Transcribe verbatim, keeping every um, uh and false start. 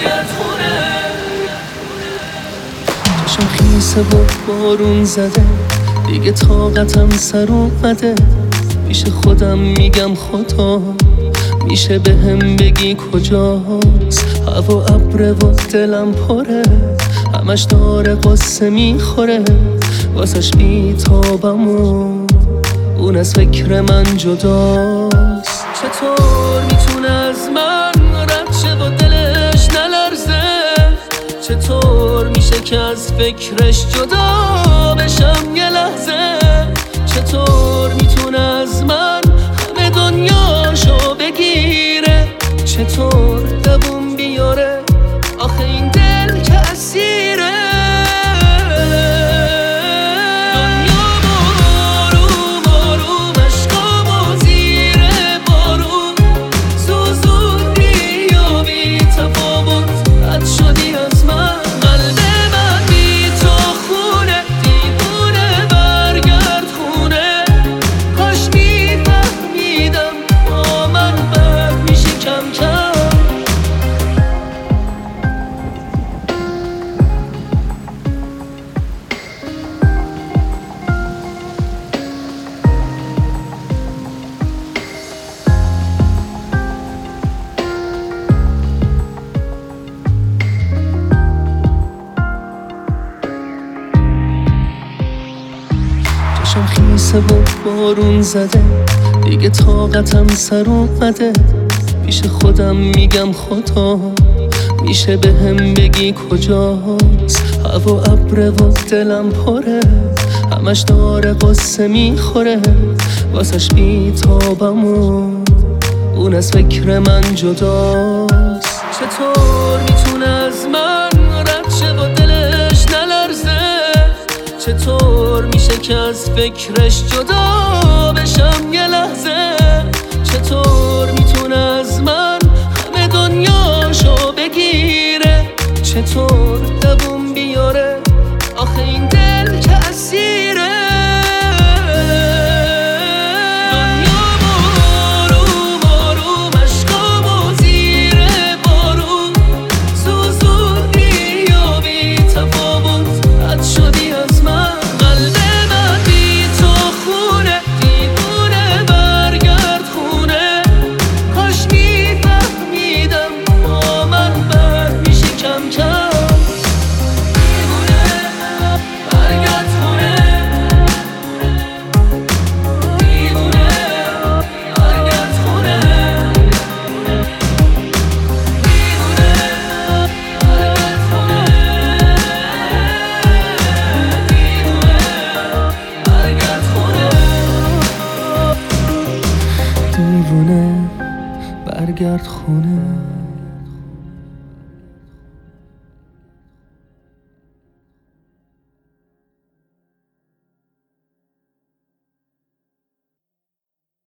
برگرد خونه. چشم خیسه و بارون زده، دیگه طاقتم سر اومده. میشه خودم میگم خدا، میشه به هم بگی کجاست. هوا ابره و دلم پره، همش داره قصه میخوره. واسش بیتابم و اون از فکر من جداست. چطور میتونه از من رد شه و دلش نلرزه؟ چطور میشه که از فکرش جدا بشم یه لحظه؟ چطور میتونه از من همه دنیاشو بگیره؟ چطور دووم بیاره؟ آخه این دل که اسیره. دنیا بارون بارون عشقامو زیر بارون سوزوندی و بی تفاوت رد شدی از من. قلب من بی تو خونه، دیوونه برگرد خونه. کاش میفهمیدم با من بد میشه کم کم. چشم خیسه و بارون زده، دیگه طاقتم سر اومده. میشه خودم میگم خدا، میشه به هم بگی کجاست. هوا ابره و دلم پره، همش داره قصه میخوره. واسش بیتابم و اون از فکر من جداست. چطور میتونه از من رد شه و دلش نلرزه؟ چطور میشه که از فکرش جدا بشم یه لحظه؟ چطور میتونه از من همه دنیاشو بگیره؟ چطور دووم بیاره؟ آخه این دل که اسیره. دنیا بارون بارون عشقامو زیر بارون سوزوندی و بی تفاوت رد شدی از من. قلب من بی تو خونه، دیوونه برگرد خونه. کاش میفهمیدم با من بد میشه کم کم. دیوونه برگرد خونه، دیوونه برگرد خونه، دیوونه برگرد خونه، دیوونه برگرد خونه، دیوونه برگرد خونه.